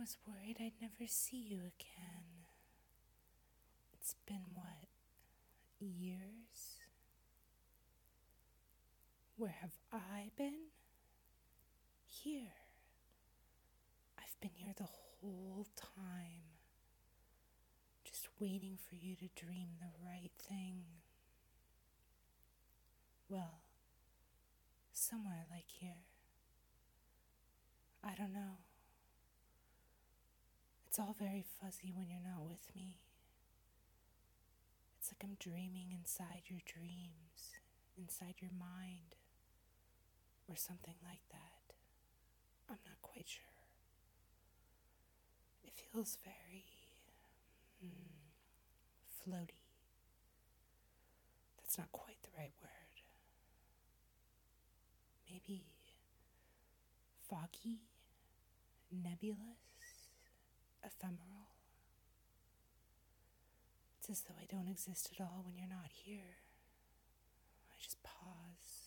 was worried I'd never see you again. It's been, what, years? Where have I been? Here. I've been here the whole time, just waiting for you to dream the right thing. Well, somewhere like here. I don't know. It's all very fuzzy when you're not with me. It's like I'm dreaming inside your dreams, inside your mind, or something like that. I'm not quite sure. It feels very floaty. That's not quite the right word. Maybe foggy, nebulous, ephemeral. It's as though I don't exist at all when you're not here. I just pause.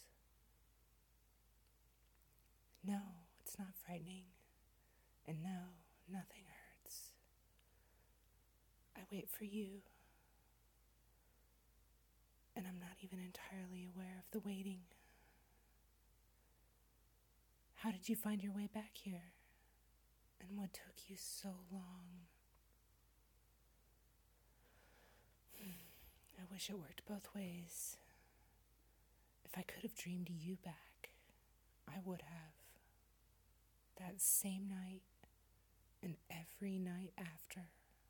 No, it's not frightening. And no, nothing hurts. I wait for you. And I'm not even entirely aware of the waiting. How did you find your way back here? And what took you so long? I wish it worked both ways. If I could have dreamed you back, I would have. That same night and every night after.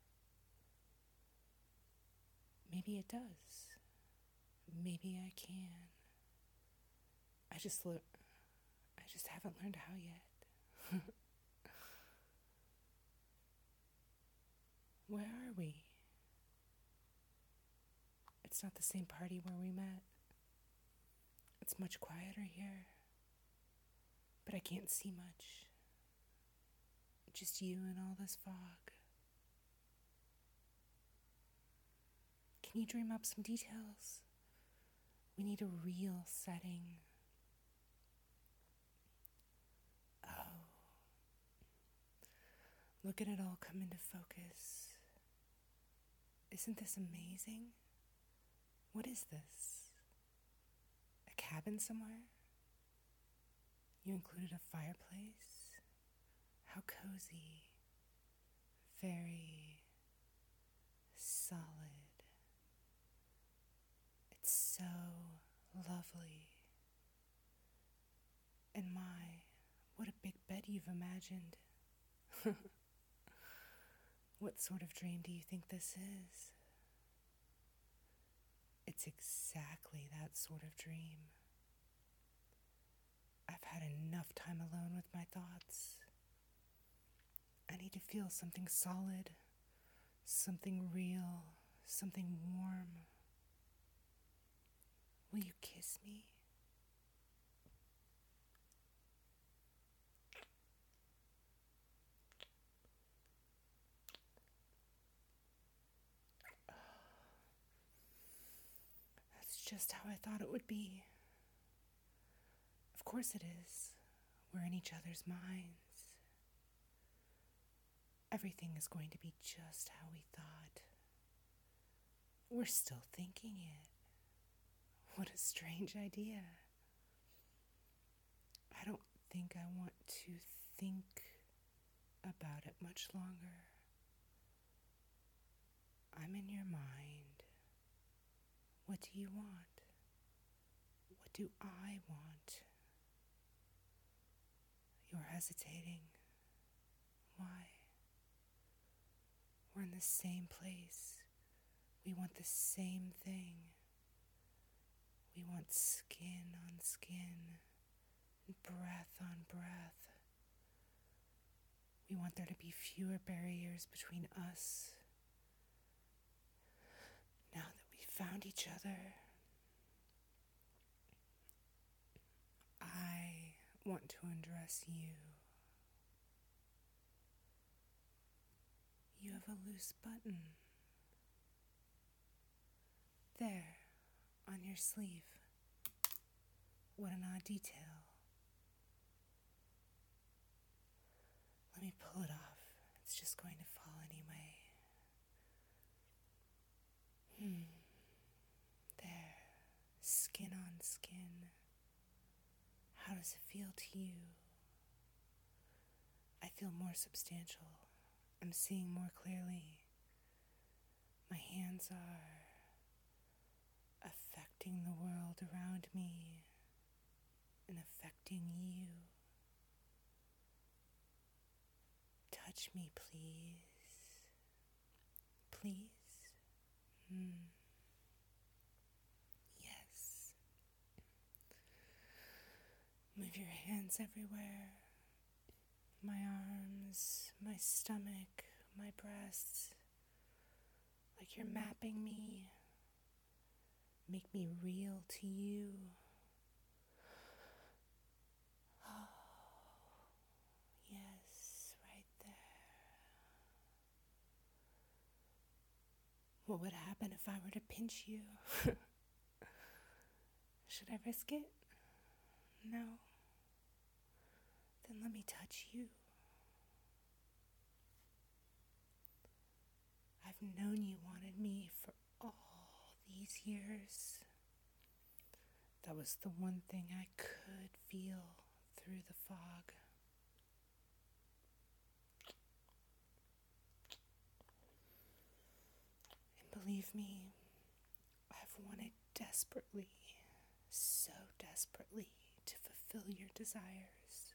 Maybe it does. Maybe I can. I just haven't learned how yet. Where are we? It's not the same party where we met. It's much quieter here. But I can't see much. Just you and all this fog. Can you dream up some details? We need a real setting. Oh. Look at it all come into focus. Isn't this amazing? What is this? A cabin somewhere? You included a fireplace? How cozy. Very solid. It's so lovely. And my, what a big bed you've imagined. What sort of dream do you think this is? It's exactly that sort of dream. I've had enough time alone with my thoughts. I need to feel something solid, something real, something warm. Will you kiss me? That's just how I thought it would be. Of course it is. We're in each other's minds. Everything is going to be just how we thought. We're still thinking it. What a strange idea. I don't think I want to think about it much longer. I'm in your mind. What do you want? What do I want? You're hesitating. Why? We're in the same place. We want the same thing. We want skin on skin, breath on breath. We want there to be fewer barriers between us. Now that we found each other, I want to undress you. You have a loose button. There, on your sleeve. What an odd detail. Let me pull it off. does it feel to you? I feel more substantial. I'm seeing more clearly. My hands are affecting the world around me and affecting you. Touch me, please. Please? Yes. Move your hands everywhere. My arms, my stomach, my breasts. Like you're mapping me. Make me real to you. Oh, yes, right there. What would happen if I were to pinch you? Should I risk it? No. Then let me touch you. I've known you wanted me for all these years. That was the one thing I could feel through the fog. And believe me, I've wanted desperately, so desperately, to fulfill your desires.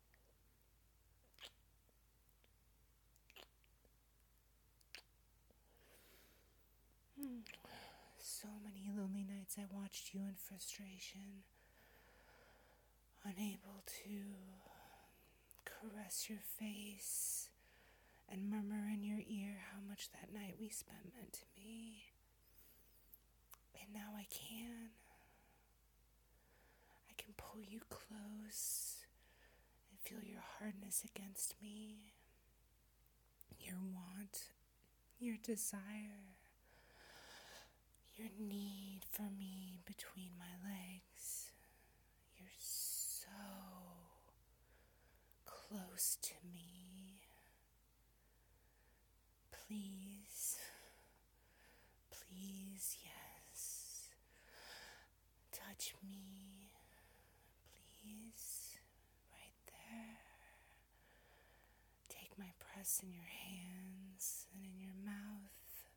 So many lonely nights I watched you in frustration, unable to caress your face and murmur in your ear how much that night we spent meant to me. And now I can. I can pull you close and feel your hardness against me, your want, your desire, your need for me between my legs. You're so close to me. Please, please, yes. Touch me, please, right there. Take my press in your hands and in your mouth.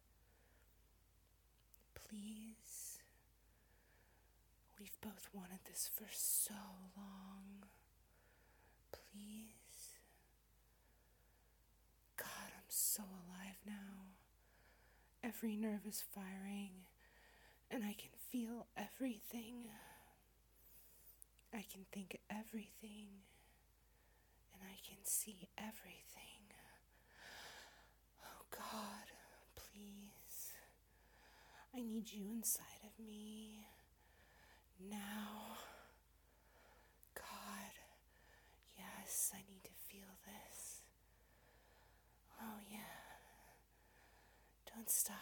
Please. We've both wanted this for so long. Please. God, I'm so alive now. Every nerve is firing, and I can feel everything. I can think everything, and I can see everything. Oh God, please. I need you inside of me now. God, yes, I need to feel this. Oh yeah. Don't stop.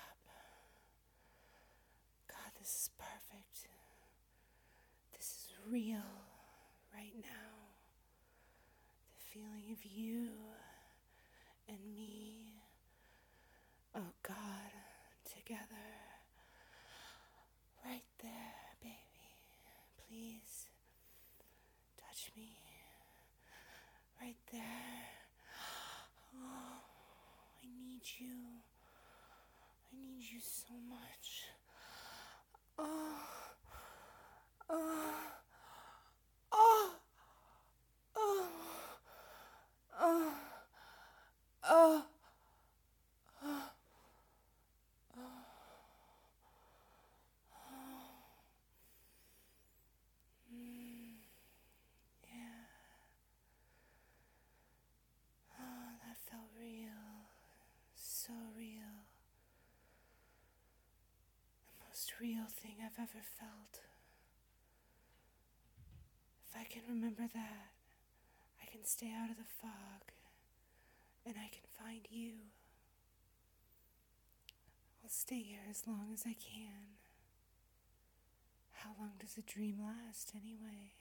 God, this is perfect. This is real right now. The feeling of you and me. Oh God, together. Right there, baby. Please touch me. Right there. Oh, I need you. I need you so much. Oh, oh, oh, oh, oh, oh, oh, yeah. Oh, that felt real. So real. The most real thing I've ever felt. If I can remember that, I can stay out of the fog, and I can find you. I'll stay here as long as I can. How long does a dream last, anyway?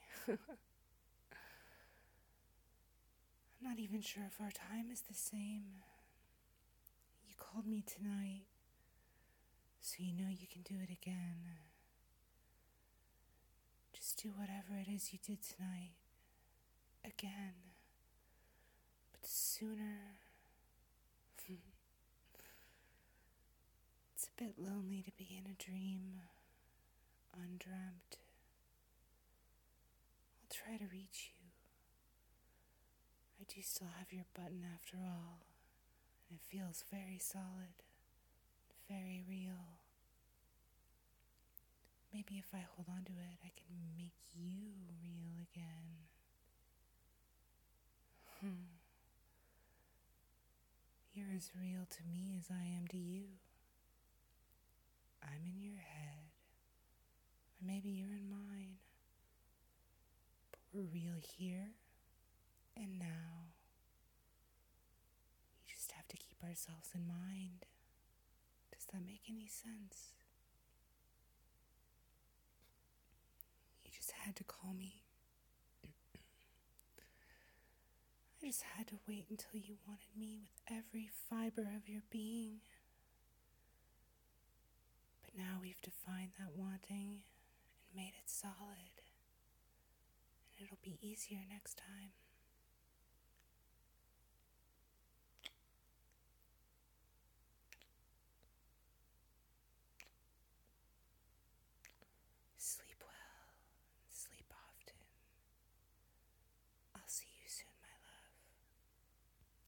I'm not even sure if our time is the same. You called me tonight, so you know you can do it again. Just do whatever it is you did tonight. again. But sooner, it's a bit lonely to be in a dream, undreamt. I'll try to reach you. I do still have your button after all, and it feels very solid, very real. Maybe if I hold on to it, I can make you real again. You're as real to me as I am to you. I'm in your head, or maybe you're in mine. But we're real here and now. We just have to keep ourselves in mind. Does that make any sense? You just had to call me. I just had to wait until you wanted me with every fiber of your being. But now we've defined that wanting and made it solid. And it'll be easier next time.